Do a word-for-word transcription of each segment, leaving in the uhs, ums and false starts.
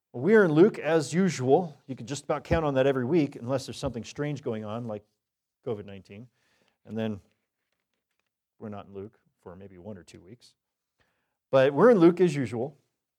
Well, we are in Luke as usual. You can just about count on that every week, unless there's something strange going on, like covid nineteen. And then we're not in Luke for maybe one or two weeks. But we're in Luke as usual.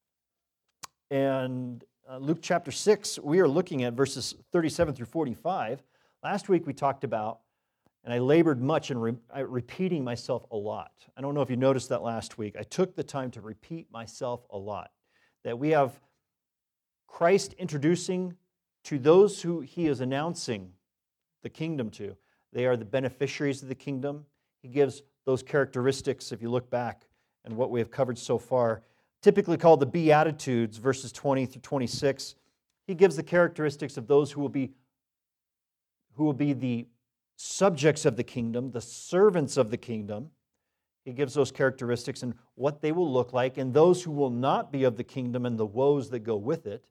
And uh, Luke chapter six, we are looking at verses thirty-seven through forty-five. Last week we talked about, and I labored much in re- repeating myself a lot. I don't know if you noticed that last week. I took the time to repeat myself a lot. That we have Christ introducing to those who he is announcing the kingdom to. They are the beneficiaries of the kingdom. He gives those characteristics, if you look back and what we have covered so far, typically called the Beatitudes, verses twenty through twenty-six. He gives the characteristics of those who will be, who will be the subjects of the kingdom, the servants of the kingdom. He gives those characteristics and what they will look like, and those who will not be of the kingdom and the woes that go with it.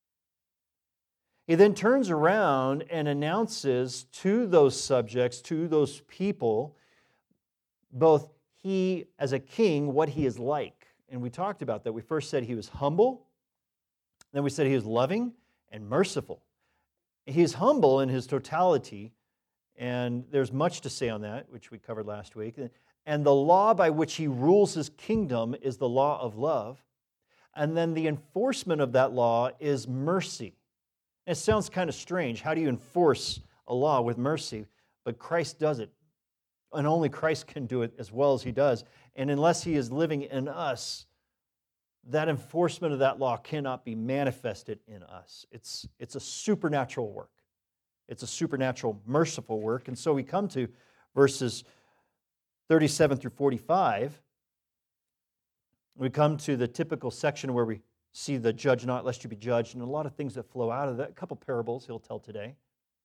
He then turns around and announces to those subjects, to those people, both he as a king, what he is like. And we talked about that. We first said he was humble. Then we said he was loving and merciful. He is humble in his totality, and there's much to say on that, which we covered last week. And the law by which he rules his kingdom is the law of love. And then the enforcement of that law is mercy. It sounds kind of strange. How do you enforce a law with mercy? But Christ does it. And only Christ can do it as well as he does. And unless he is living in us, that enforcement of that law cannot be manifested in us. It's, it's a supernatural work. It's a supernatural, merciful work. And so we come to verses thirty-seven through forty-five. We come to the typical section where we see the judge not lest you be judged, and a lot of things that flow out of that. A couple parables he'll tell today.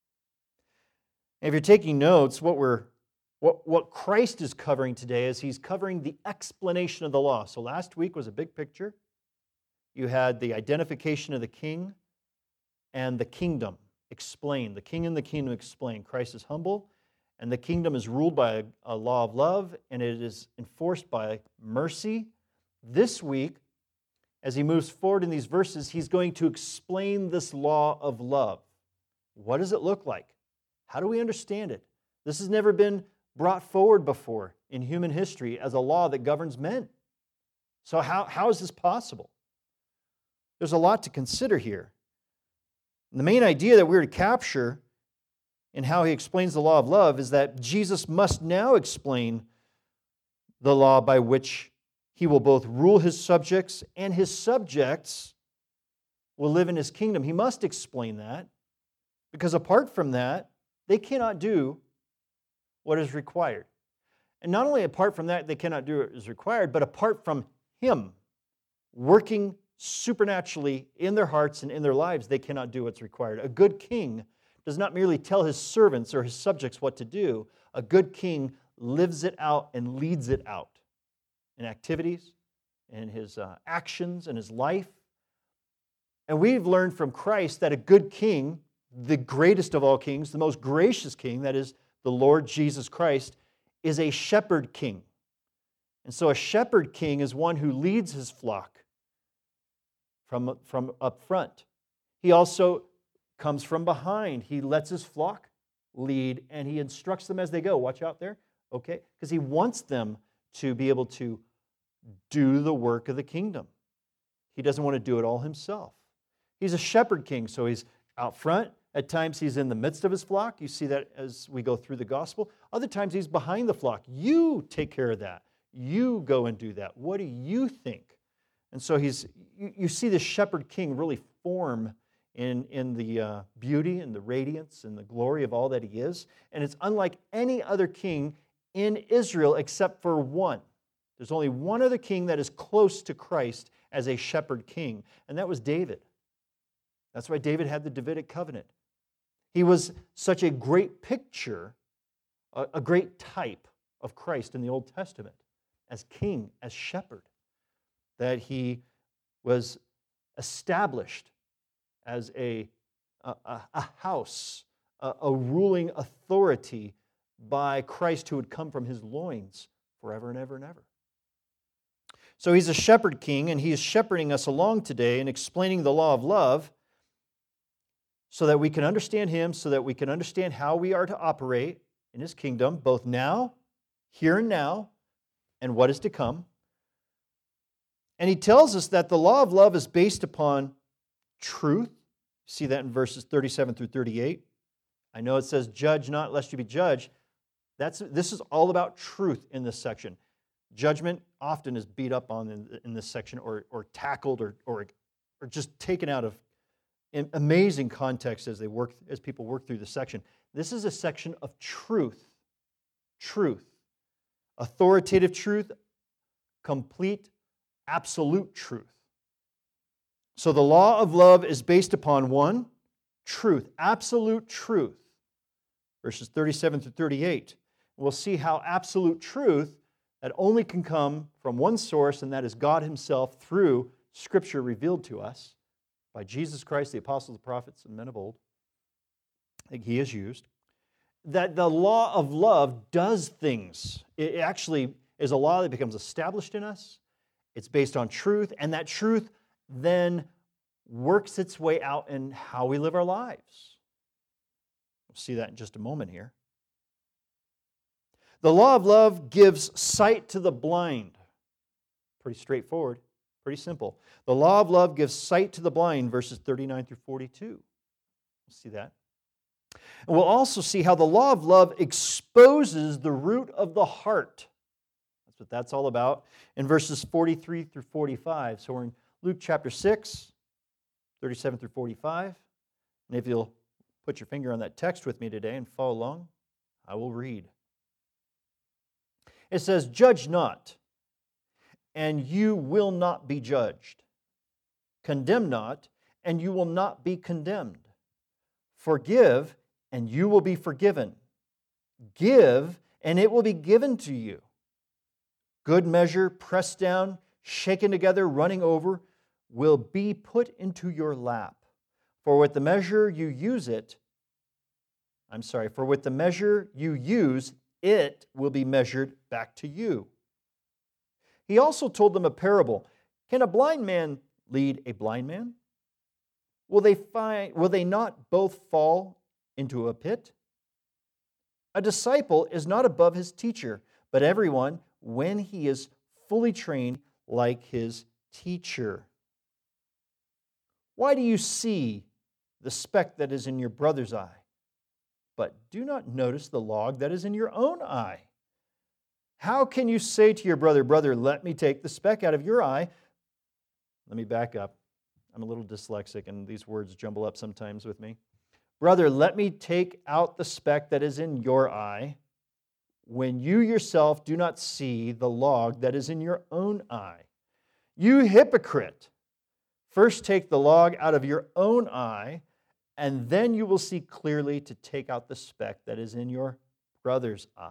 And if you're taking notes, what we're what, what Christ is covering today is he's covering the explanation of the law. So last week was a big picture. You had the identification of the king and the kingdom explained. The king and the kingdom explained. Christ is humble, and the kingdom is ruled by a, a law of love, and it is enforced by mercy. This week, as he moves forward in these verses, he's going to explain this law of love. What does it look like? How do we understand it? This has never been brought forward before in human history as a law that governs men. So how, how is this possible? There's a lot to consider here. And the main idea that we're to capture in how he explains the law of love is that Jesus must now explain the law by which he will both rule his subjects and his subjects will live in his kingdom. He must explain that because apart from that, they cannot do what is required. And not only apart from that, they cannot do what is required, but apart from him working supernaturally in their hearts and in their lives, they cannot do what's required. A good king does not merely tell his servants or his subjects what to do. A good king lives it out and leads it out in activities, in his uh, actions, in his life. And we've learned from Christ that a good king, the greatest of all kings, the most gracious king, that is the Lord Jesus Christ, is a shepherd king. And so a shepherd king is one who leads his flock from, from up front. He also comes from behind. He lets his flock lead and he instructs them as they go. Watch out there, okay? Because he wants them to be able to do the work of the kingdom. He doesn't want to do it all himself. He's a shepherd king, so he's out front. At times he's in the midst of his flock. You see that as we go through the gospel. Other times he's behind the flock. You take care of that. You go and do that. What do you think? And so he's you, you see the shepherd king really form in, in the uh, beauty and the radiance and the glory of all that he is. And it's unlike any other king in Israel except for one. There's only one other king that is close to Christ as a shepherd king, and that was David. That's why David had the Davidic covenant. He was such a great picture, a, a great type of Christ in the Old Testament as king, as shepherd, that he was established as a, a, a house, a, a ruling authority by Christ who would come from his loins forever and ever and ever. So he's a shepherd king, and he is shepherding us along today and explaining the law of love so that we can understand him, so that we can understand how we are to operate in his kingdom, both now, here and now, and what is to come. And he tells us that the law of love is based upon truth. See that in verses thirty-seven through thirty-eight. I know it says, judge not lest you be judged. That's, this is all about truth in this section. Judgment often is beat up on in, in this section or, or tackled or, or, or just taken out of amazing context as they work, as people work through the section. This is a section of truth. Truth. Authoritative truth, complete, absolute truth. So the law of love is based upon one, truth, absolute truth. Verses thirty-seven through thirty-eight. We'll see how absolute truth that only can come from one source, and that is God himself through Scripture revealed to us by Jesus Christ, the apostles, the prophets, and men of old, that he has used. That the law of love does things. It actually is a law that becomes established in us. It's based on truth, and that truth then works its way out in how we live our lives. We'll see that in just a moment here. The law of love gives sight to the blind. Pretty straightforward, pretty simple. The law of love gives sight to the blind, verses thirty-nine through forty-two. We'll see that. And we'll also see how the law of love exposes the root of the heart. That's what that's all about in verses forty-three through forty-five. So we're in Luke chapter six, thirty-seven through forty-five. And if you'll put your finger on that text with me today and follow along, I will read. It says, judge not, and you will not be judged. Condemn not, and you will not be condemned. Forgive, and you will be forgiven. Give, and it will be given to you. Good measure, pressed down, shaken together, running over, will be put into your lap. For with the measure you use it, I'm sorry, for with the measure you use, it will be measured back to you. He also told them a parable. Can a blind man lead a blind man? Will they find, will they not both fall into a pit? A disciple is not above his teacher, but everyone, when he is fully trained, like his teacher. Why do you see the speck that is in your brother's eye, but do not notice the log that is in your own eye? How can you say to your brother, brother, let me take the speck out of your eye? Let me back up. I'm a little dyslexic, and these words jumble up sometimes with me. Brother, let me take out the speck that is in your eye, when you yourself do not see the log that is in your own eye. You hypocrite! First take the log out of your own eye, and then you will see clearly to take out the speck that is in your brother's eye.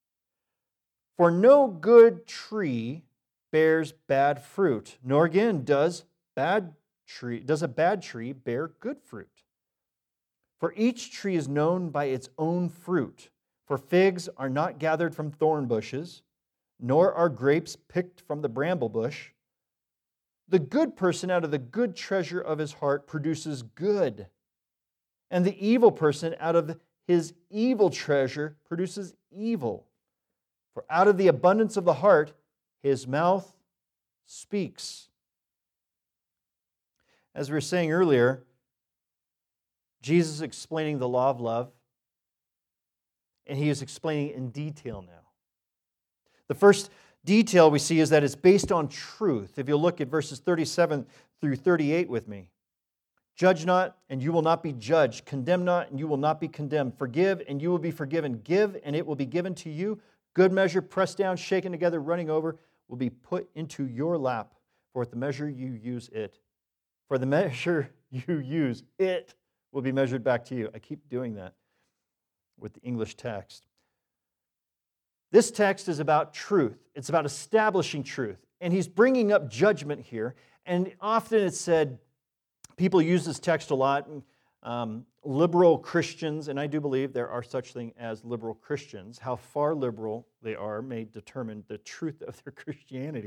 For no good tree bears bad fruit, nor again does bad tree does a bad tree bear good fruit. For each tree is known by its own fruit. For figs are not gathered from thorn bushes, nor are grapes picked from the bramble bush. The good person out of the good treasure of his heart produces good, and the evil person out of his evil treasure produces evil. For out of the abundance of the heart, his mouth speaks. As we were saying earlier, Jesus is explaining the law of love, and he is explaining it in detail now. The first detail we see is that it's based on truth. If you'll look at verses thirty-seven through thirty-eight with me. Judge not, and you will not be judged. Condemn not, and you will not be condemned. Forgive, and you will be forgiven. Give, and it will be given to you. Good measure, pressed down, shaken together, running over, will be put into your lap. For with the measure you use it, for the measure you use, it will be measured back to you. I keep doing that with the English text. This text is about truth. It's about establishing truth. And he's bringing up judgment here. And often it's said, people use this text a lot. Um, liberal Christians, and I do believe there are such things as liberal Christians. How far liberal they are may determine the truth of their Christianity.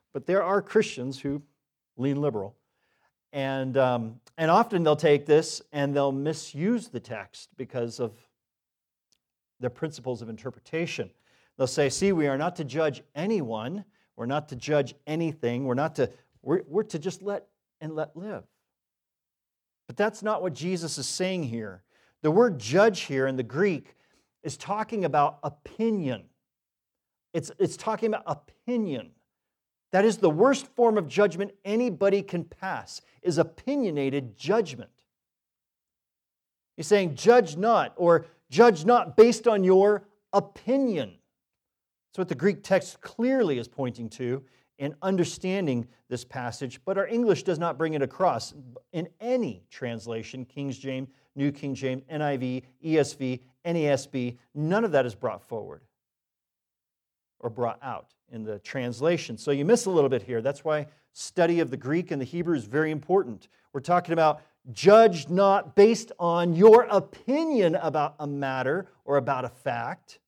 but there are Christians who lean liberal. And, um, and often they'll take this and they'll misuse the text because of their principles of interpretation. They'll say, see, we are not to judge anyone. We're not to judge anything. We're not to, we're, we're to just let and let live. But that's not what Jesus is saying here. The word judge here in the Greek is talking about opinion. It's, it's talking about opinion. That is the worst form of judgment anybody can pass, is opinionated judgment. He's saying, judge not, or judge not based on your opinion. That's what the Greek text clearly is pointing to in understanding this passage, but our English does not bring it across. In any translation, King James, New King James, N I V, E S V, N A S B, none of that is brought forward or brought out in the translation. So you miss a little bit here. That's why study of the Greek and the Hebrew is very important. We're talking about judge not based on your opinion about a matter or about a fact.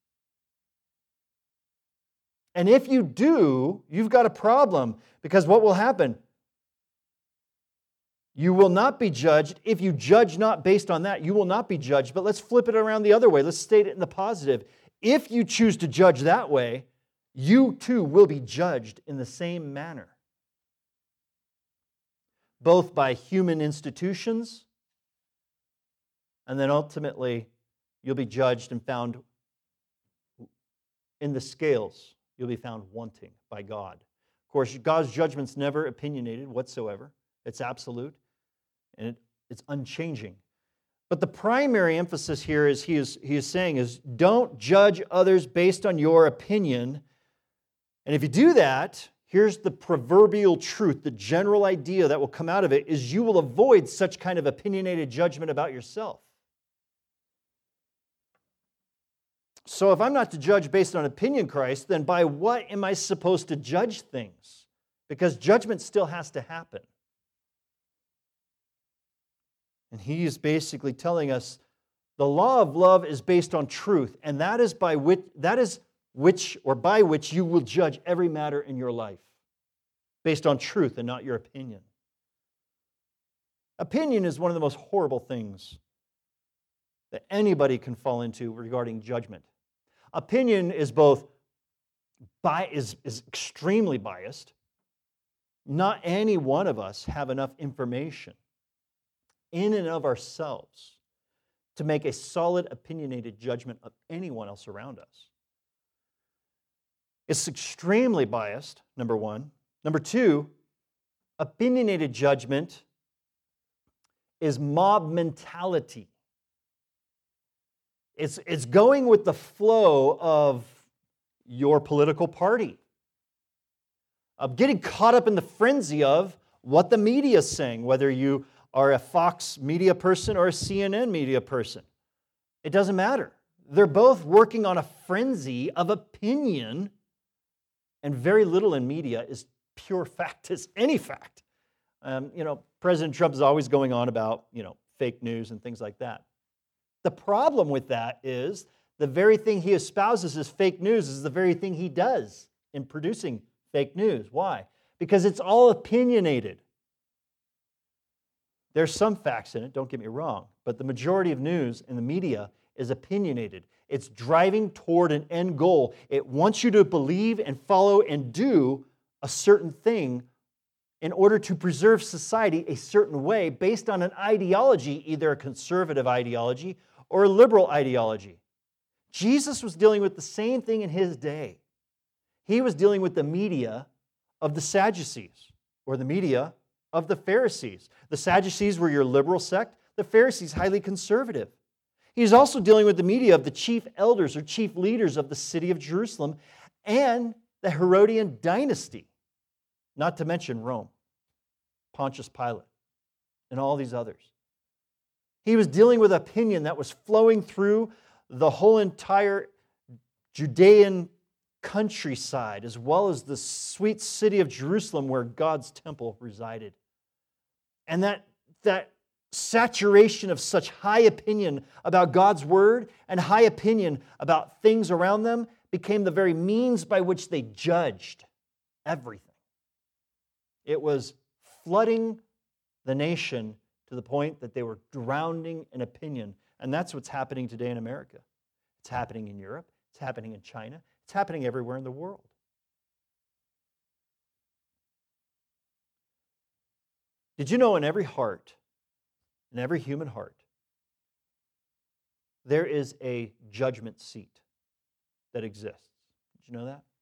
And if you do, you've got a problem, because what will happen? You will not be judged. If you judge not based on that, you will not be judged. But let's flip it around the other way. Let's state it in the positive. If you choose to judge that way, you too will be judged in the same manner, both by human institutions, and then ultimately you'll be judged and found in the scales. You'll be found wanting by God. Of course, God's judgment's never opinionated whatsoever. It's absolute, and it, it's unchanging. But the primary emphasis here is he is he is saying is don't judge others based on your opinion. And if you do that, here's the proverbial truth, the general idea that will come out of it is you will avoid such kind of opinionated judgment about yourself. So if I'm not to judge based on opinion, Christ, then by what am I supposed to judge things? Because judgment still has to happen. And he is basically telling us the law of love is based on truth, and that is by which that is which or by which you will judge every matter in your life, based on truth and not your opinion. Opinion is one of the most horrible things that anybody can fall into regarding judgment. Opinion is both bi- is, is extremely biased. Not any one of us have enough information in and of ourselves to make a solid opinionated judgment of anyone else around us. It's extremely biased, number one. Number two, opinionated judgment is mob mentality. It's, it's going with the flow of your political party, of getting caught up in the frenzy of what the media is saying, whether you are a Fox media person or a C N N media person. It doesn't matter. They're both working on a frenzy of opinion, and very little in media is pure fact, is any fact. Um, you know, President Trump is always going on about, you know, fake news and things like that. The problem with that is the very thing he espouses as fake news is the very thing he does in producing fake news. Why? Because it's all opinionated. There's some facts in it, don't get me wrong, but the majority of news in the media is opinionated. It's driving toward an end goal. It wants you to believe and follow and do a certain thing in order to preserve society a certain way based on an ideology, either a conservative ideology or a liberal ideology. Jesus was dealing with the same thing in his day. He was dealing with the media of the Sadducees, or the media of the Pharisees. The Sadducees were your liberal sect, the Pharisees highly conservative. He's also dealing with the media of the chief elders or chief leaders of the city of Jerusalem and the Herodian dynasty, not to mention Rome, Pontius Pilate, and all these others. He was dealing with opinion that was flowing through the whole entire Judean countryside, as well as the sweet city of Jerusalem where God's temple resided. And that, that saturation of such high opinion about God's word and high opinion about things around them became the very means by which they judged everything. It was flooding the nation to the point that they were drowning in opinion. And that's what's happening today in America. It's happening in Europe. It's happening in China. It's happening everywhere in the world. Did you know in every heart, in every human heart, there is a judgment seat that exists? Did you know that?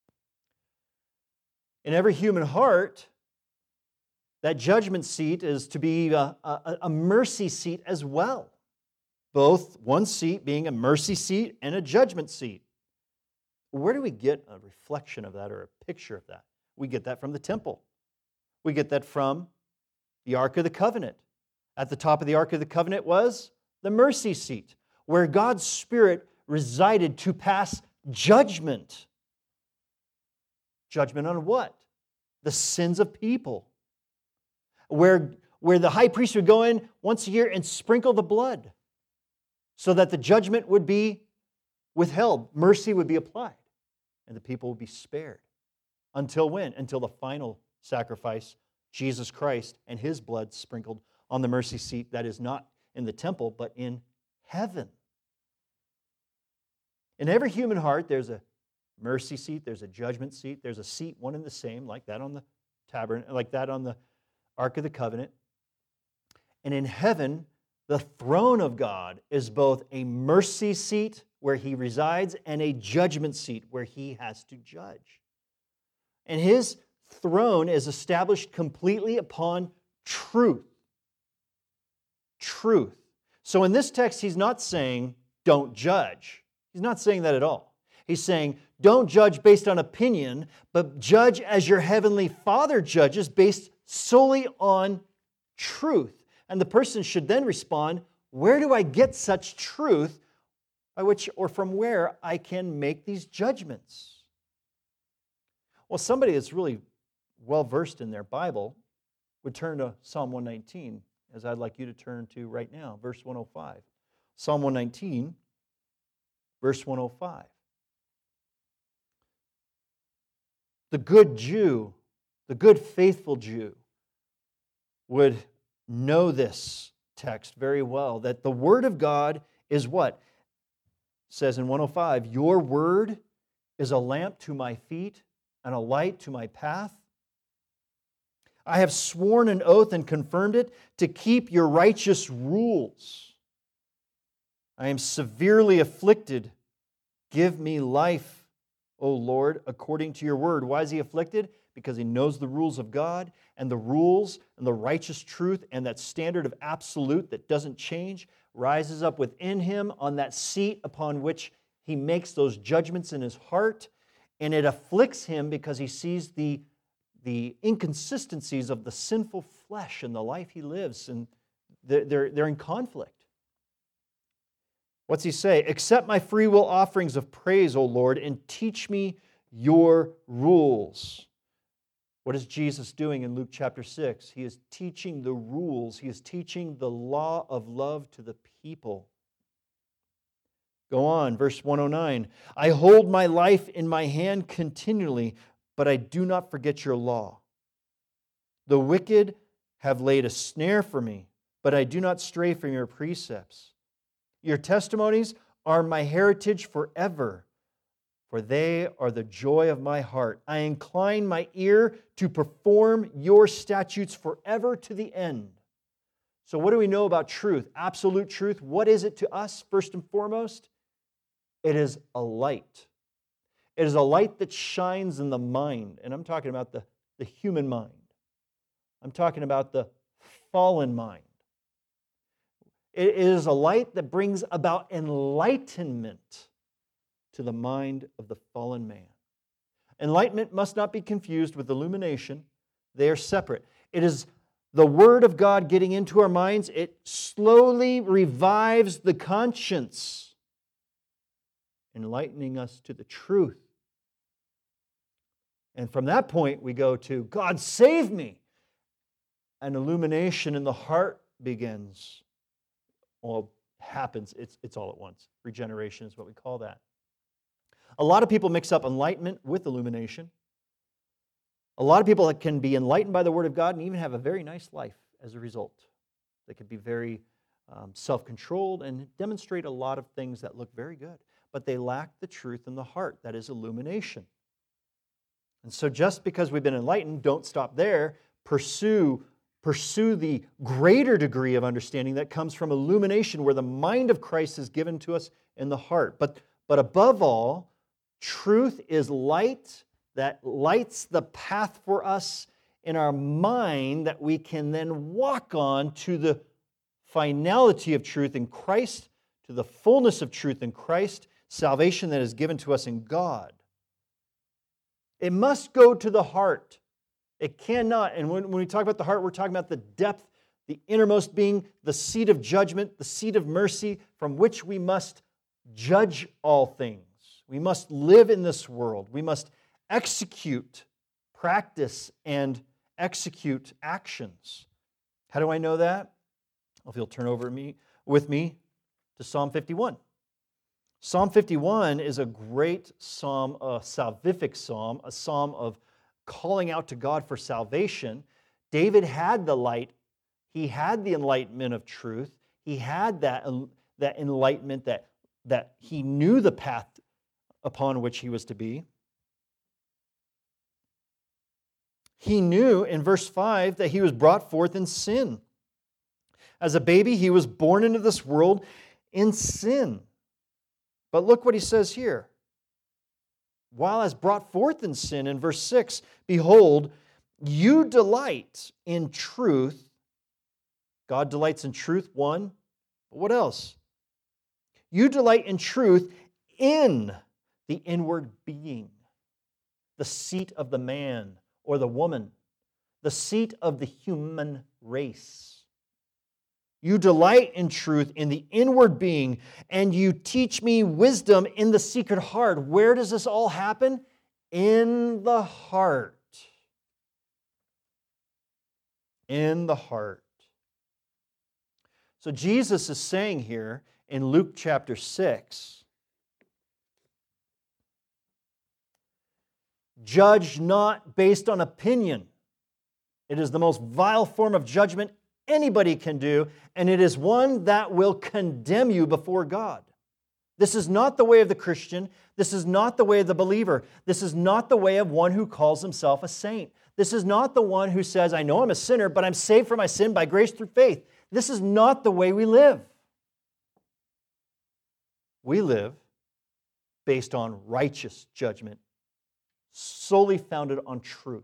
In every human heart, that judgment seat is to be a, a, a mercy seat as well. Both one seat being a mercy seat and a judgment seat. Where do we get a reflection of that or a picture of that? We get that from the temple. We get that from the Ark of the Covenant. At the top of the Ark of the Covenant was the mercy seat, where God's Spirit resided to pass judgment. Judgment on what? The sins of people. Where, where the high priest would go in once a year and sprinkle the blood so that the judgment would be withheld. Mercy would be applied, and the people would be spared. Until when? Until the final sacrifice, Jesus Christ and His blood sprinkled on the mercy seat that is not in the temple, but in heaven. In every human heart, there's a mercy seat, there's a judgment seat, there's a seat, one and the same, like that on the tabernacle, like that on the Ark of the Covenant. And in heaven, the throne of God is both a mercy seat where He resides and a judgment seat where He has to judge. And His throne is established completely upon truth. Truth. So in this text, He's not saying, don't judge. He's not saying that at all. He's saying, don't judge based on opinion, but judge as your heavenly Father judges based solely on truth. And the person should then respond, where do I get such truth by which or from where I can make these judgments? Well, somebody that's really well-versed in their Bible would turn to Psalm one nineteen, as I'd like you to turn to right now, verse one oh five. Psalm one nineteen, verse one oh five. The good Jew, the good faithful Jew, would know this text very well, that the Word of God is what? It says in one oh five, your Word is a lamp to my feet and a light to my path. I have sworn an oath and confirmed it to keep your righteous rules. I am severely afflicted. Give me life, O Lord, according to your word. Why is he afflicted? Because he knows the rules of God and the rules and the righteous truth and that standard of absolute that doesn't change rises up within him on that seat upon which he makes those judgments in his heart, and it afflicts him because he sees the, the inconsistencies of the sinful flesh and the life he lives, and they're, they're, they're in conflict. What's he say? Accept my free will offerings of praise, O Lord, and teach me your rules. What is Jesus doing in Luke chapter six? He is teaching the rules. He is teaching the law of love to the people. Go on, verse one oh nine. I hold my life in my hand continually, but I do not forget your law. The wicked have laid a snare for me, but I do not stray from your precepts. Your testimonies are my heritage forever, for they are the joy of my heart. I incline my ear to perform your statutes forever to the end. So what do we know about truth? Absolute truth. What is it to us, first and foremost? It is a light. It is a light that shines in the mind. And I'm talking about the, the human mind. I'm talking about the fallen mind. It is a light that brings about enlightenment to the mind of the fallen man. Enlightenment must not be confused with illumination. They are separate. It is the Word of God getting into our minds. It slowly revives the conscience, enlightening us to the truth. And from that point, we go to, God, save me. An illumination in the heart begins. All happens, it's, it's all at once. Regeneration is what we call that. A lot of people mix up enlightenment with illumination. A lot of people that can be enlightened by the Word of God and even have a very nice life as a result. They could be very um, self-controlled and demonstrate a lot of things that look very good, but they lack the truth in the heart, that is illumination. And so just because we've been enlightened, don't stop there. Pursue, pursue the greater degree of understanding that comes from illumination, where the mind of Christ is given to us in the heart. But, but above all, truth is light that lights the path for us in our mind that we can then walk on to the finality of truth in Christ, to the fullness of truth in Christ, salvation that is given to us in God. It must go to the heart. It cannot, and when, when we talk about the heart, we're talking about the depth, the innermost being, the seat of judgment, the seat of mercy, from which we must judge all things. We must live in this world. We must execute, practice, and execute actions. How do I know that? Well, if you'll turn over me with me to Psalm fifty-one. Psalm fifty-one is a great psalm, a salvific psalm, a psalm of calling out to God for salvation. David had the light. He had the enlightenment of truth. He had that, that enlightenment that, that he knew the path upon which he was to be. He knew in verse five that he was brought forth in sin. As a baby, he was born into this world in sin. But look what he says here. While as brought forth in sin, in verse six, behold, you delight in truth. God delights in truth, one. But what else? You delight in truth in the inward being, the seat of the man or the woman, the seat of the human race. You delight in truth in the inward being, and you teach me wisdom in the secret heart. Where does this all happen? In the heart. In the heart. So Jesus is saying here in Luke chapter six, judge not based on opinion. It is the most vile form of judgment anybody can do, and it is one that will condemn you before God. This is not the way of the Christian. This is not the way of the believer. This is not the way of one who calls himself a saint. This is not the one who says, I know I'm a sinner, but I'm saved from my sin by grace through faith. This is not the way we live. We live based on righteous judgment, solely founded on truth.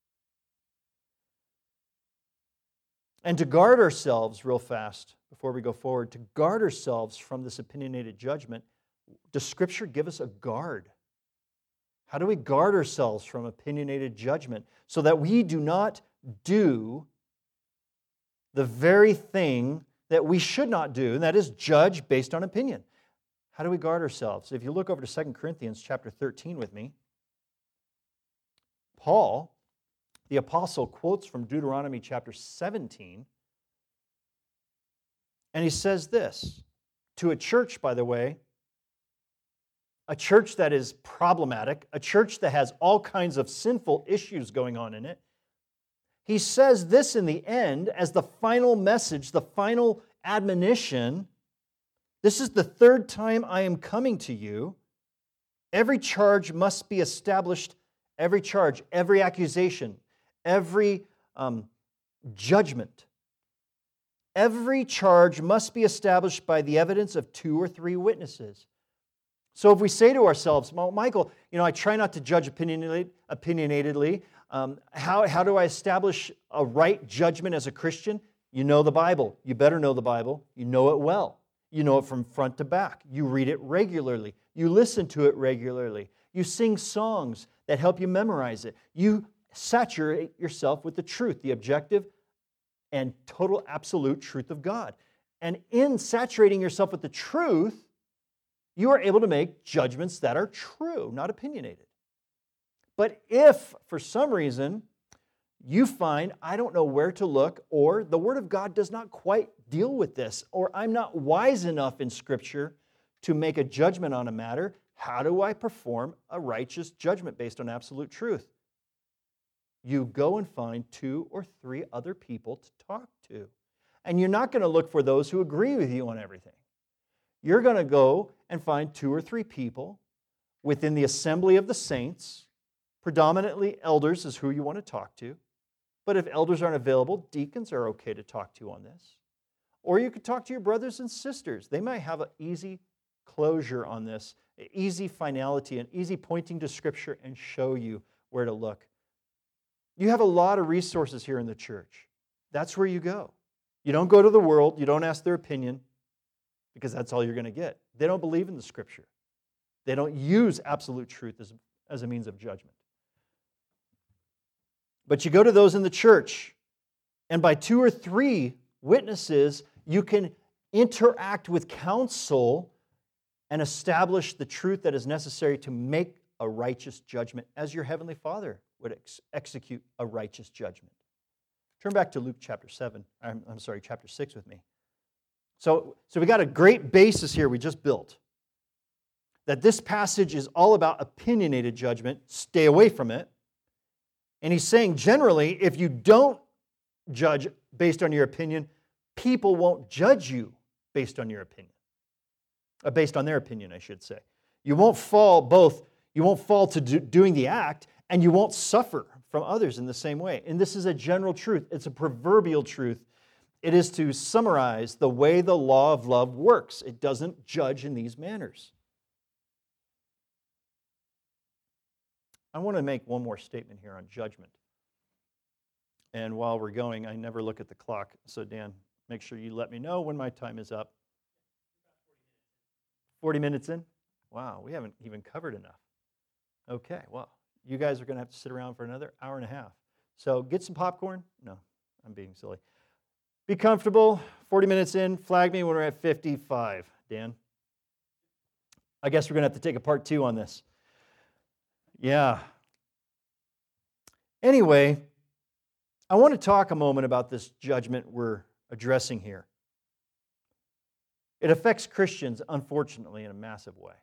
And to guard ourselves real fast, before we go forward, to guard ourselves from this opinionated judgment, does Scripture give us a guard? How do we guard ourselves from opinionated judgment so that we do not do the very thing that we should not do, and that is judge based on opinion? How do we guard ourselves? If you look over to Second Corinthians chapter thirteen with me, Paul, the apostle, quotes from Deuteronomy chapter seventeen, and he says this to a church, by the way, a church that is problematic, a church that has all kinds of sinful issues going on in it. He says this in the end as the final message, the final admonition. This is the third time I am coming to you. Every charge must be established, every charge, every accusation, every um, judgment. Every charge must be established by the evidence of two or three witnesses. So if we say to ourselves, well, Michael, you know, I try not to judge opinionatedly. opinionatedly. Um, how, how do I establish a right judgment as a Christian? You know the Bible. You better know the Bible. You know it well. You know it from front to back. You read it regularly. You listen to it regularly. You sing songs that help you memorize it. You saturate yourself with the truth, the objective and total absolute truth of God. And in saturating yourself with the truth, you are able to make judgments that are true, not opinionated. But if, for some reason, you find, I don't know where to look, or the Word of God does not quite deal with this, or I'm not wise enough in Scripture to make a judgment on a matter, how do I perform a righteous judgment based on absolute truth? you go and find two or three other people to talk to. And you're not going to look for those who agree with you on everything. You're going to go and find two or three people within the assembly of the saints. Predominantly elders is who you want to talk to. But if elders aren't available, deacons are okay to talk to on this. Or you could talk to your brothers and sisters. They might have an easy closure on this, an easy finality, an easy pointing to Scripture and show you where to look. You have a lot of resources here in the church. That's where you go. You don't go to the world. You don't ask their opinion because that's all you're going to get. They don't believe in the Scripture. They don't use absolute truth as, as a means of judgment. But you go to those in the church, and by two or three witnesses, you can interact with counsel and establish the truth that is necessary to make a righteous judgment as your Heavenly Father would ex- execute a righteous judgment. Turn back to Luke chapter seven, I'm, I'm sorry, chapter six with me. So, so we got a great basis here we just built. That this passage is all about opinionated judgment. Stay away from it. And he's saying generally, if you don't judge based on your opinion, people won't judge you based on your opinion. Uh, based on their opinion, I should say. You won't fall both, you won't fall to do, doing the act, and you won't suffer from others in the same way. And this is a general truth. It's a proverbial truth. It is to summarize the way the law of love works. It doesn't judge in these manners. I want to make one more statement here on judgment. And while we're going, I never look at the clock. So Dan, make sure you let me know when my time is up. forty minutes in? Wow, we haven't even covered enough. Okay, well, you guys are going to have to sit around for another hour and a half. So get some popcorn. No, I'm being silly. Be comfortable. forty minutes in. Flag me when we're at fifty-five. Dan? I guess we're going to have to take a part two on this. Yeah. Anyway, I want to talk a moment about this judgment we're addressing here. It affects Christians, unfortunately, in a massive way.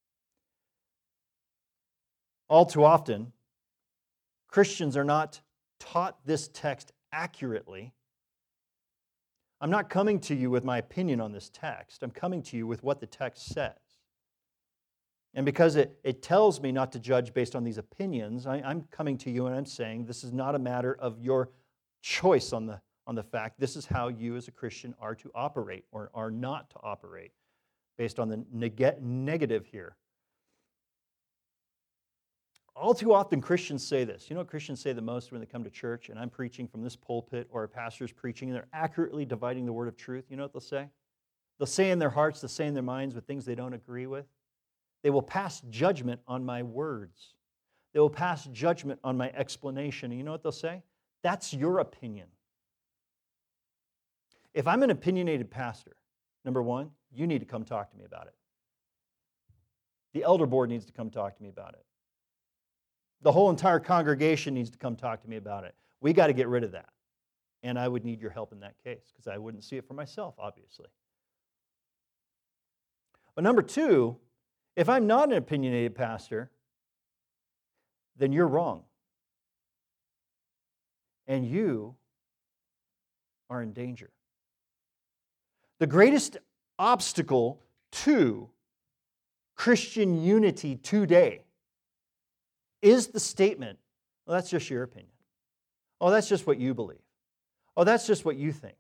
All too often, Christians are not taught this text accurately. I'm not coming to you with my opinion on this text. I'm coming to you with what the text says. And because it, it tells me not to judge based on these opinions, I, I'm coming to you and I'm saying this is not a matter of your choice on the, on the fact. This is how you as a Christian are to operate or are not to operate based on the neg- negative here. All too often Christians say this. You know what Christians say the most when they come to church and I'm preaching from this pulpit or a pastor's preaching and they're accurately dividing the word of truth? You know what they'll say? They'll say in their hearts, they'll say in their minds with things they don't agree with. They will pass judgment on my words. They will pass judgment on my explanation. And you know what they'll say? That's your opinion. If I'm an opinionated pastor, number one, you need to come talk to me about it. The elder board needs to come talk to me about it. The whole entire congregation needs to come talk to me about it. We got to get rid of that. And I would need your help in that case because I wouldn't see it for myself, obviously. But number two, if I'm not an opinionated pastor, then you're wrong. And you are in danger. The greatest obstacle to Christian unity today is the statement, well, that's just your opinion. Oh, that's just what you believe. Oh, that's just what you think.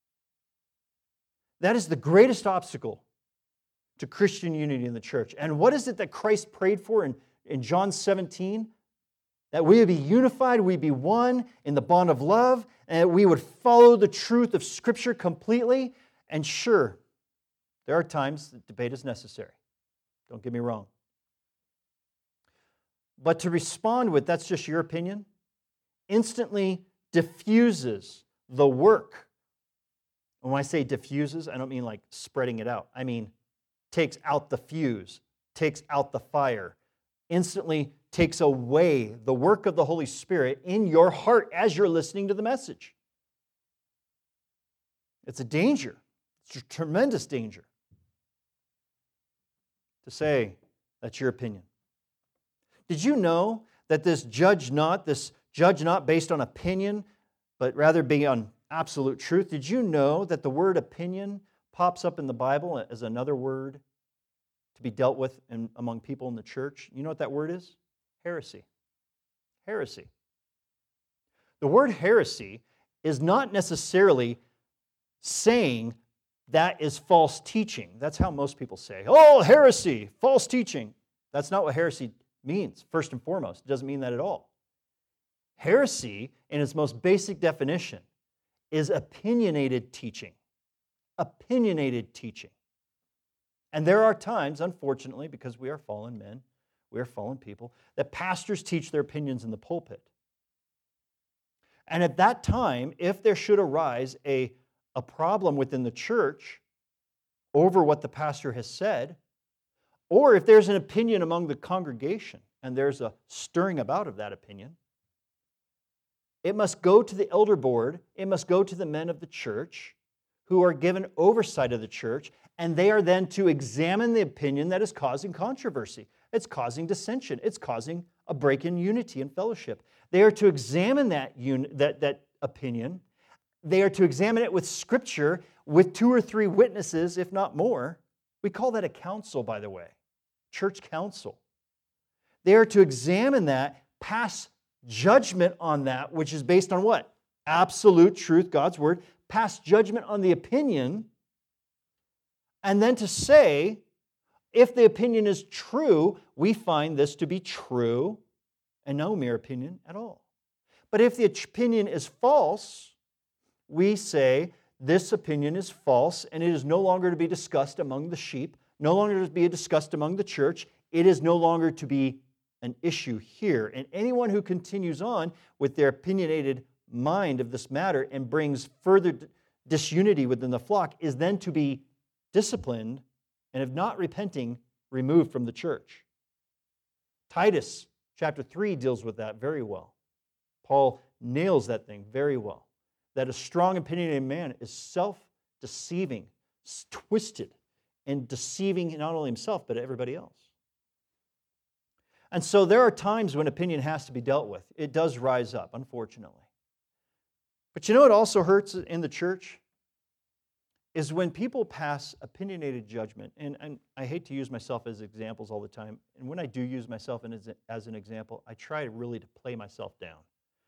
That is the greatest obstacle to Christian unity in the church. And what is it that Christ prayed for in, in John seventeen? That we would be unified, we'd be one in the bond of love, and that we would follow the truth of Scripture completely. And sure, there are times that debate is necessary. Don't get me wrong. But to respond with, that's just your opinion, instantly diffuses the work. And when I say diffuses, I don't mean like spreading it out. I mean takes out the fuse, takes out the fire, instantly takes away the work of the Holy Spirit in your heart as you're listening to the message. It's a danger. It's a tremendous danger to say that's your opinion. Did you know that this judge not, this Judge not based on opinion, but rather be on absolute truth. Did you know that the word opinion pops up in the Bible as another word to be dealt with in, among people in the church? You know what that word is? Heresy. Heresy. The word heresy is not necessarily saying that is false teaching. That's how most people say, oh, heresy, false teaching. That's not what heresy means, first and foremost. It doesn't mean that at all. Heresy, in its most basic definition, is opinionated teaching. Opinionated teaching. And there are times, unfortunately, because we are fallen men, we are fallen people, that pastors teach their opinions in the pulpit. And at that time, if there should arise a, a problem within the church over what the pastor has said, or if there's an opinion among the congregation and there's a stirring about of that opinion, it must go to the elder board, it must go to the men of the church who are given oversight of the church, and they are then to examine the opinion that is causing controversy. It's causing dissension. It's causing a break in unity and fellowship. They are to examine that, un- that, that opinion. They are to examine it with Scripture, with two or three witnesses, if not more. We call that a council, by the way, church council. They are to examine that, pass judgment on that, which is based on what? Absolute truth, God's Word. Pass judgment on the opinion, and then to say, if the opinion is true, we find this to be true and no mere opinion at all. But if the opinion is false, we say this opinion is false and it is no longer to be discussed among the sheep, no longer to be discussed among the church. It is no longer to be an issue here. And anyone who continues on with their opinionated mind of this matter and brings further disunity within the flock is then to be disciplined and, if not repenting, removed from the church. Titus chapter three deals with that very well. Paul nails that thing very well. That a strong opinionated man is self-deceiving, twisted, and deceiving not only himself but everybody else. And so there are times when opinion has to be dealt with. It does rise up, unfortunately. But you know what also hurts in the church? Is when people pass opinionated judgment. And, and I hate to use myself as examples all the time. And when I do use myself as, as an example, I try really to play myself down.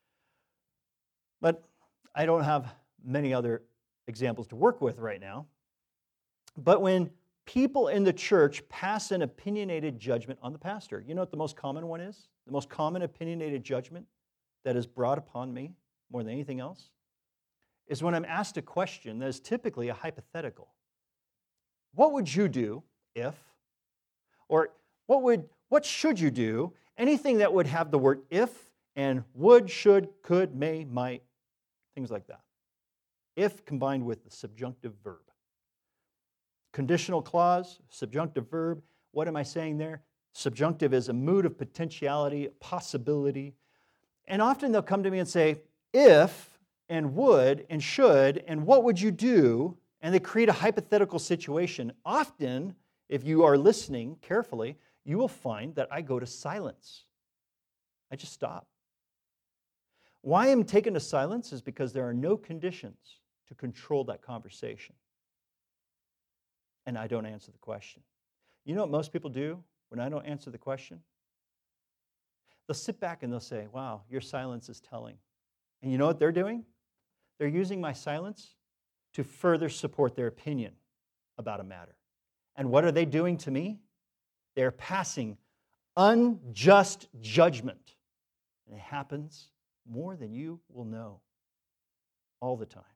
But I don't have many other examples to work with right now. But when people in the church pass an opinionated judgment on the pastor, you know what the most common one is? The most common opinionated judgment that is brought upon me more than anything else is when I'm asked a question that is typically a hypothetical. What would you do if? Or what would what should you do? Anything that would have the word if and would, should, could, may, might, things like that. If combined with the subjunctive verb. Conditional clause, subjunctive verb. What am I saying there? Subjunctive is a mood of potentiality, possibility. And often they'll come to me and say, if and would and should, and what would you do? And they create a hypothetical situation. Often, if you are listening carefully, you will find that I go to silence. I just stop. Why I'm taken to silence is because there are no conditions to control that conversation. And I don't answer the question. You know what most people do when I don't answer the question? They'll sit back and they'll say, wow, your silence is telling. And you know what they're doing? They're using my silence to further support their opinion about a matter. And what are they doing to me? They're passing unjust judgment. And it happens more than you will know all the time.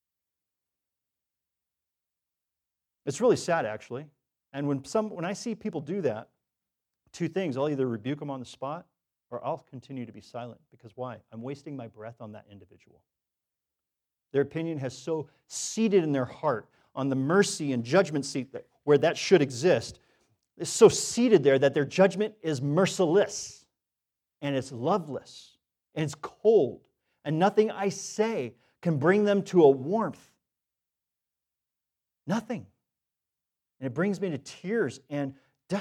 It's really sad, actually. And when some when I see people do that, two things. I'll either rebuke them on the spot or I'll continue to be silent. Because why? I'm wasting my breath on that individual. Their opinion has so seated in their heart on the mercy and judgment seat that, where that should exist. It's so seated there that their judgment is merciless and it's loveless and it's cold. And nothing I say can bring them to a warmth. Nothing. And it brings me to tears and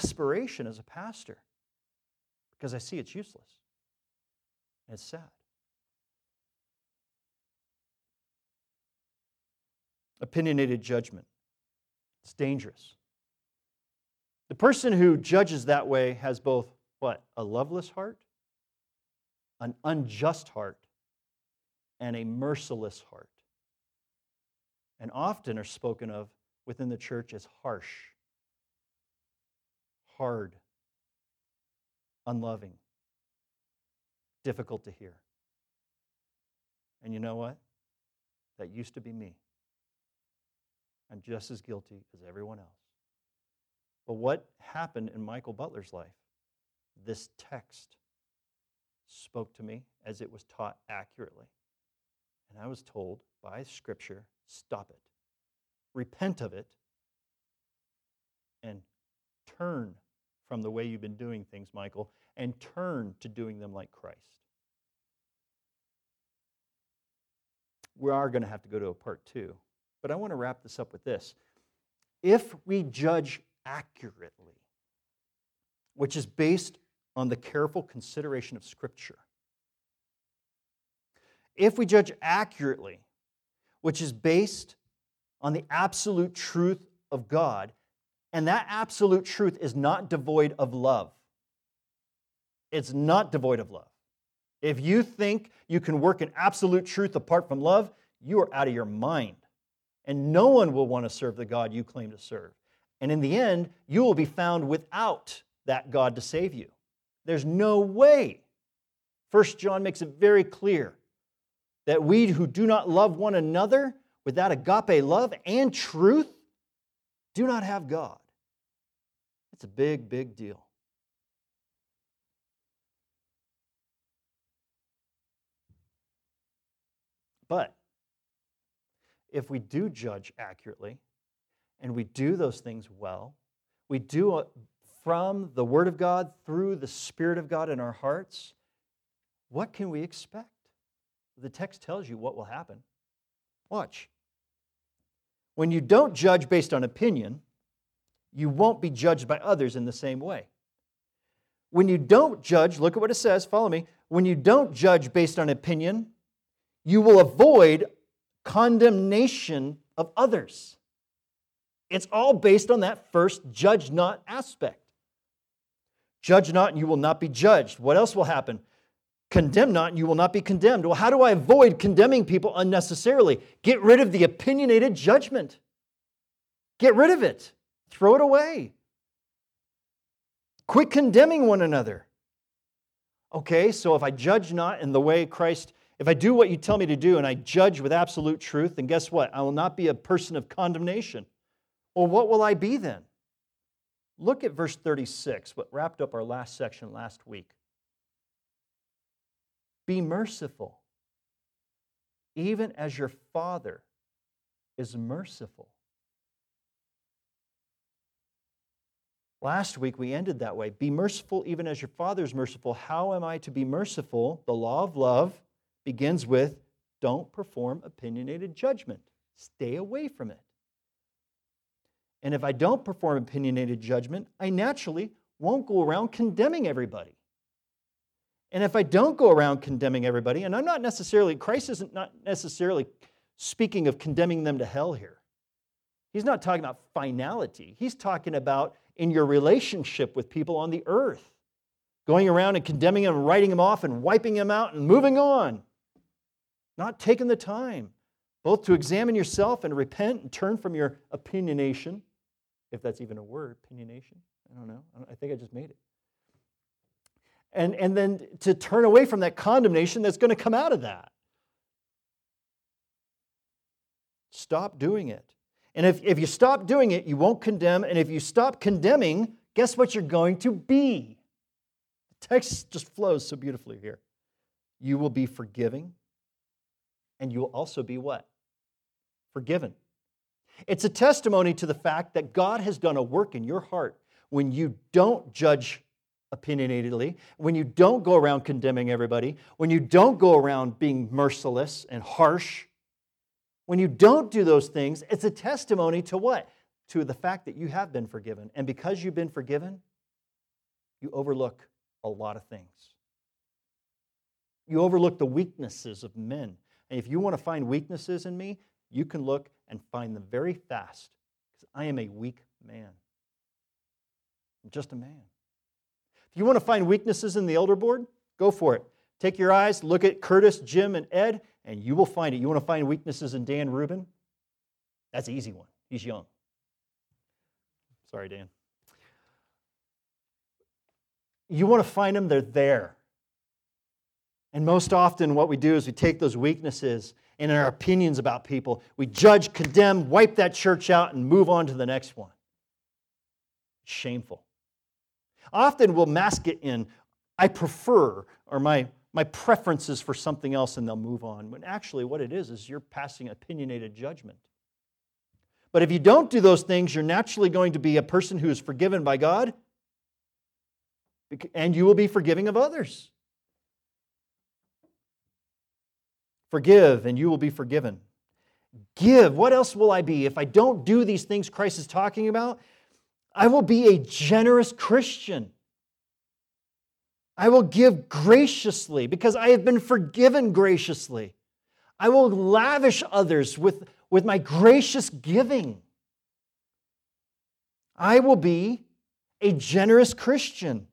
desperation as a pastor because I see it's useless. And it's sad. Opinionated judgment. It's dangerous. The person who judges that way has both what? A loveless heart, an unjust heart, and a merciless heart. And often are spoken of within the church as harsh, hard, unloving, difficult to hear. And you know what? That used to be me. I'm just as guilty as everyone else. But what happened in Michael Butler's life? This text spoke to me as it was taught accurately. And I was told by Scripture, stop it. Repent of it. And turn from the way you've been doing things, Michael, and turn to doing them like Christ. We are going to have to go to a part two. But I want to wrap this up with this. If we judge accurately, which is based on the careful consideration of Scripture, if we judge accurately, which is based on the absolute truth of God, and that absolute truth is not devoid of love. It's not devoid of love. If you think you can work in absolute truth apart from love, you are out of your mind. And no one will want to serve the God you claim to serve. And in the end, you will be found without that God to save you. There's no way. First John makes it very clear that we who do not love one another with that agape love and truth do not have God. It's a big, big deal. But if we do judge accurately, and we do those things well, we do it from the Word of God, through the Spirit of God in our hearts, what can we expect? The text tells you what will happen. Watch. When you don't judge based on opinion, you won't be judged by others in the same way. When you don't judge, look at what it says, follow me. When you don't judge based on opinion, you will avoid condemnation of others. It's all based on that first judge not aspect. Judge not and you will not be judged. What else will happen? Condemn not and you will not be condemned. Well, how do I avoid condemning people unnecessarily? Get rid of the opinionated judgment. Get rid of it. Throw it away. Quit condemning one another. Okay, so if I judge not in the way Christ, if I do what you tell me to do and I judge with absolute truth, then guess what? I will not be a person of condemnation. Well, what will I be then? Look at verse thirty-six, what wrapped up our last section last week. Be merciful, even as your Father is merciful. Last week we ended that way. Be merciful even as your Father is merciful. How am I to be merciful? The law of love begins with don't perform opinionated judgment. Stay away from it. And if I don't perform opinionated judgment, I naturally won't go around condemning everybody. And if I don't go around condemning everybody, and I'm not necessarily, Christ isn't not necessarily speaking of condemning them to hell here. He's not talking about finality. He's talking about in your relationship with people on the earth, going around and condemning them, writing them off and wiping them out and moving on. Not taking the time both to examine yourself and repent and turn from your opinionation, if that's even a word, opinionation. I don't know. I think I just made it. And, and then to turn away from that condemnation that's going to come out of that. Stop doing it. And if, if you stop doing it, you won't condemn. And if you stop condemning, guess what you're going to be? The text just flows so beautifully here. You will be forgiving. And you will also be what? Forgiven. It's a testimony to the fact that God has done a work in your heart when you don't judge opinionatedly, when you don't go around condemning everybody, when you don't go around being merciless and harsh. When you don't do those things, it's a testimony to what? To the fact that you have been forgiven. And because you've been forgiven, you overlook a lot of things. You overlook the weaknesses of men. And if you want to find weaknesses in me, you can look and find them very fast, because I am a weak man. I'm just a man. If you want to find weaknesses in the elder board, go for it. Take your eyes, look at Curtis, Jim, and Ed, and you will find it. You want to find weaknesses in Dan Rubin? That's an easy one. He's young. Sorry, Dan. You want to find them, they're there. And most often what we do is we take those weaknesses and in our opinions about people, we judge, condemn, wipe that church out, and move on to the next one. It's shameful. Often we'll mask it in, I prefer, or my, my preferences for something else, and they'll move on. When actually what it is, is you're passing opinionated judgment. But if you don't do those things, you're naturally going to be a person who is forgiven by God, and you will be forgiving of others. Forgive, and you will be forgiven. Give. What else will I be? If I don't do these things Christ is talking about, I will be a generous Christian. I will give graciously because I have been forgiven graciously. I will lavish others with, with my gracious giving. I will be a generous Christian.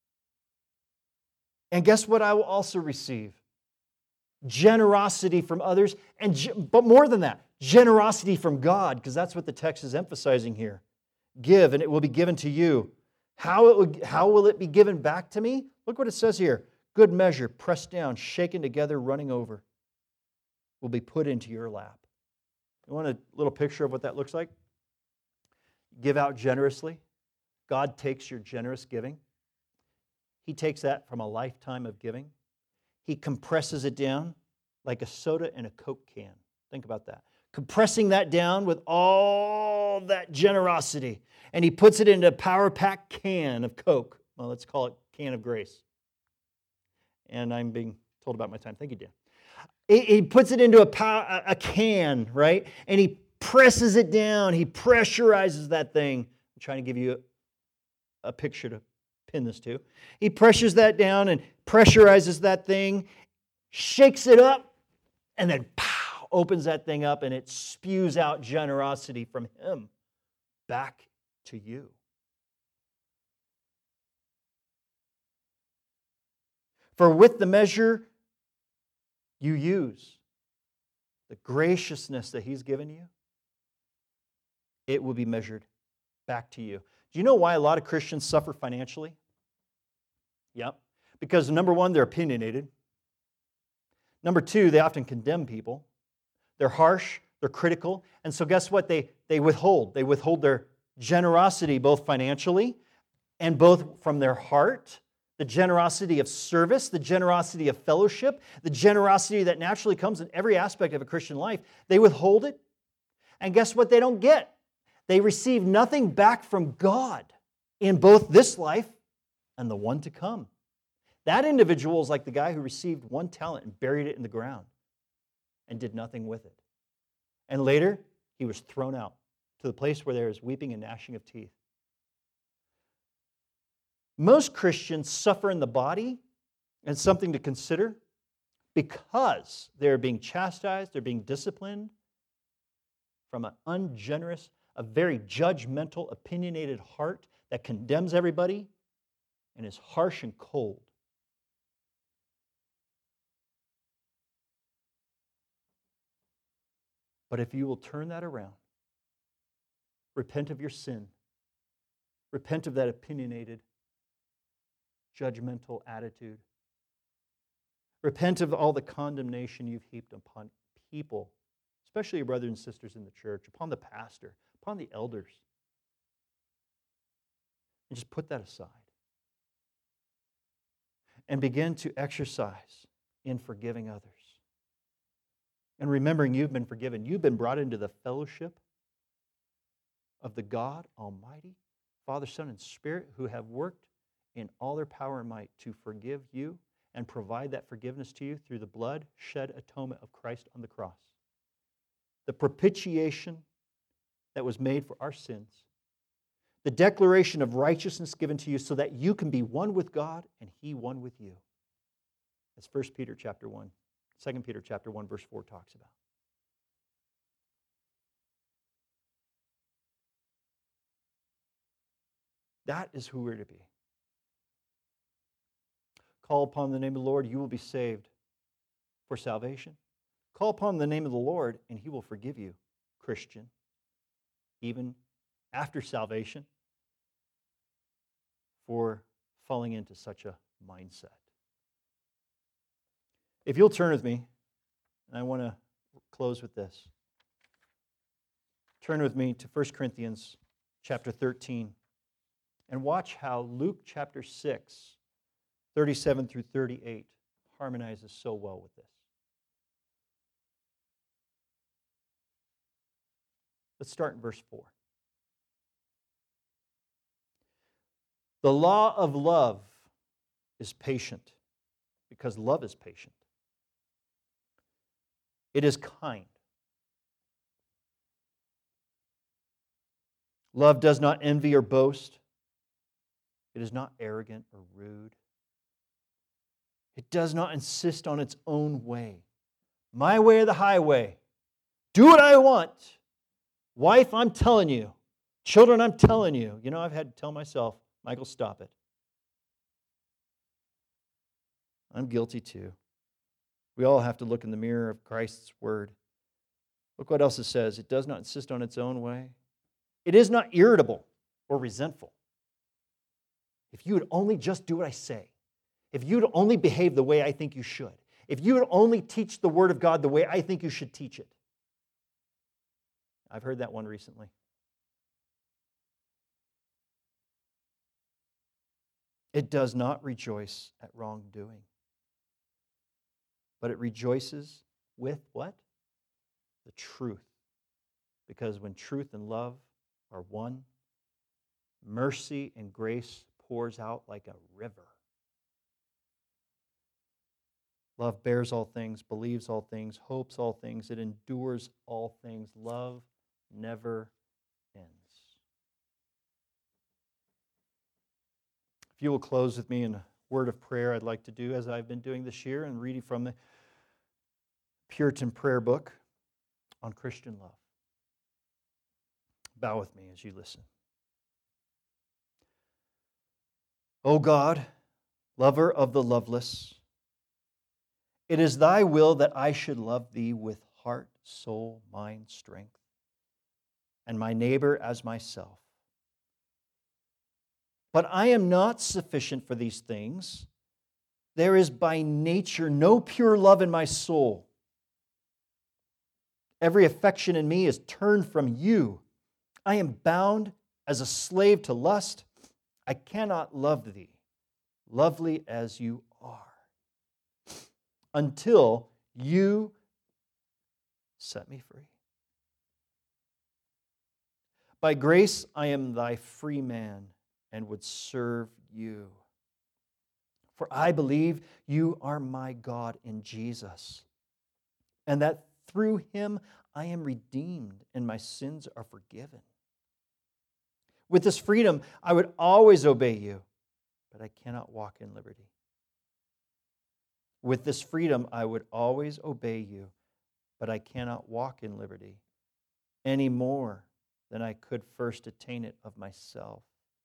And guess what I will also receive? Generosity from others, and but more than that, generosity from God, because that's what the text is emphasizing here. Give, and it will be given to you. How, it will, how will it be given back to me? Look what it says here. Good measure, pressed down, shaken together, running over, will be put into your lap. You want a little picture of what that looks like? Give out generously. God takes your generous giving. He takes that from a lifetime of giving. He compresses it down like a soda in a Coke can. Think about that. Compressing that down with all that generosity. And He puts it into a power-packed can of Coke. Well, let's call it can of grace. And I'm being told about my time. Thank you, Dan. He puts it into a, power, a can, right? And He presses it down. He pressurizes that thing. I'm trying to give you a, a picture to pin this to. He pressures that down and pressurizes that thing, shakes it up, and then pow, opens that thing up, and it spews out generosity from Him back to you. For with the measure you use, the graciousness that He's given you, it will be measured back to you. Do you know why a lot of Christians suffer financially? Yep. Because number one, they're opinionated. Number two, they often condemn people. They're harsh, they're critical, and so guess what? They, they withhold. They withhold their generosity both financially and both from their heart. The generosity of service, the generosity of fellowship, the generosity that naturally comes in every aspect of a Christian life. They withhold it, and guess what they don't get? They receive nothing back from God in both this life and the one to come. That individual is like the guy who received one talent and buried it in the ground and did nothing with it. And later, he was thrown out to the place where there is weeping and gnashing of teeth. Most Christians suffer in the body, and something to consider, because they're being chastised, they're being disciplined from an ungenerous, a very judgmental, opinionated heart that condemns everybody and is harsh and cold. But if you will turn that around, repent of your sin, repent of that opinionated, judgmental attitude, repent of all the condemnation you've heaped upon people, especially your brothers and sisters in the church, upon the pastor, upon the elders, and just put that aside. And begin to exercise in forgiving others. And remembering you've been forgiven. You've been brought into the fellowship of the God Almighty, Father, Son, and Spirit, who have worked in all their power and might to forgive you and provide that forgiveness to you through the blood shed atonement of Christ on the cross. The propitiation that was made for our sins. The declaration of righteousness given to you so that you can be one with God and He one with you. As First Peter chapter one, Second Peter chapter one, verse four talks about. That is who we're to be. Call upon the name of the Lord, you will be saved for salvation. Call upon the name of the Lord, and He will forgive you, Christian, even after salvation, for falling into such a mindset. If you'll turn with me, and I want to close with this. Turn with me to First Corinthians chapter thirteen, and watch how Luke chapter six, thirty-seven through thirty-eight, harmonizes so well with this. Let's start in verse four. The law of love is patient, because love is patient. It is kind. Love does not envy or boast. It is not arrogant or rude. It does not insist on its own way. My way or the highway. Do what I want. Wife, I'm telling you. Children, I'm telling you. You know, I've had to tell myself, Michael, stop it. I'm guilty too. We all have to look in the mirror of Christ's word. Look what else it says. It does not insist on its own way. It is not irritable or resentful. If you would only just do what I say, if you would only behave the way I think you should, if you would only teach the Word of God the way I think you should teach it. I've heard that one recently. It does not rejoice at wrongdoing, but it rejoices with what? The truth. Because when truth and love are one, mercy and grace pours out like a river. Love bears all things, believes all things, hopes all things, it endures all things. Love never ends. If you will close with me in a word of prayer, I'd like to do as I've been doing this year and reading from the Puritan prayer book on Christian love. Bow with me as you listen. O God, lover of the loveless, it is thy will that I should love thee with heart, soul, mind, strength, and my neighbor as myself. But I am not sufficient for these things. There is by nature no pure love in my soul. Every affection in me is turned from you. I am bound as a slave to lust. I cannot love thee, lovely as you are, until you set me free. By grace I am thy free man and would serve you. For I believe you are my God in Jesus, and that through him I am redeemed and my sins are forgiven. With this freedom, I would always obey you, but I cannot walk in liberty. With this freedom, I would always obey you, but I cannot walk in liberty any more than I could first attain it of myself.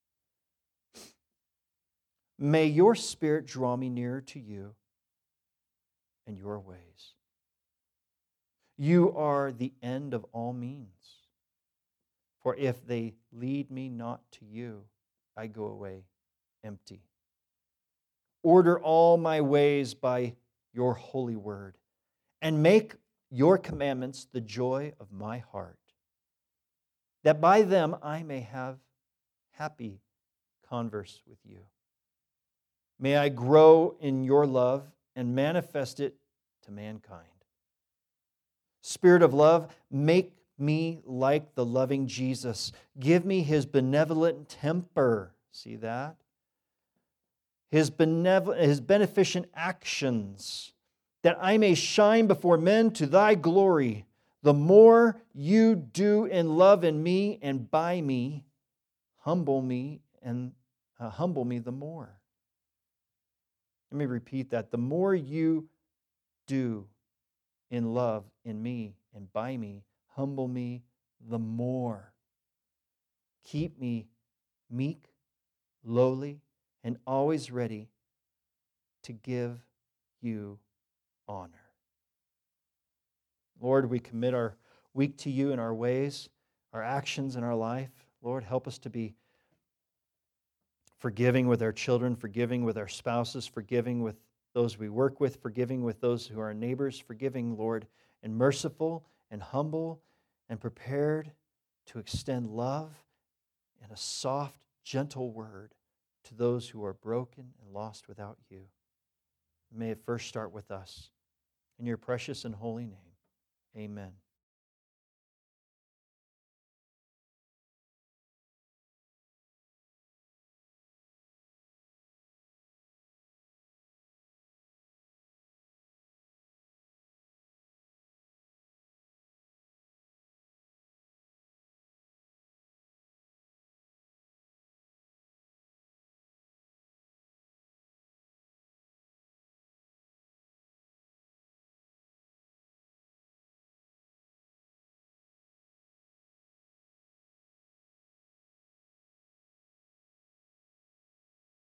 May your Spirit draw me nearer to you and your ways. You are the end of all means. For if they lead me not to you, I go away empty. Order all my ways by your holy word, and make your commandments the joy of my heart, that by them I may have happy converse with you. May I grow in your love and manifest it to mankind. Spirit of love, make me like the loving Jesus. Give me his benevolent temper. See that? His, benev- his beneficent actions, that I may shine before men to thy glory. The more you do in love in me and by me, humble me and uh, humble me the more. Let me repeat that. The more you do in love in me and by me, humble me the more. Keep me meek lowly, and always ready to give you honor. Lord, we commit our week to you in our ways, our actions in our life. Lord, help us to be forgiving with our children, forgiving with our spouses, forgiving with those we work with, forgiving with those who are our neighbors, forgiving, Lord, and merciful and humble and prepared to extend love and a soft, gentle word to those who are broken and lost without you. May it first start with us. In your precious and holy name, amen.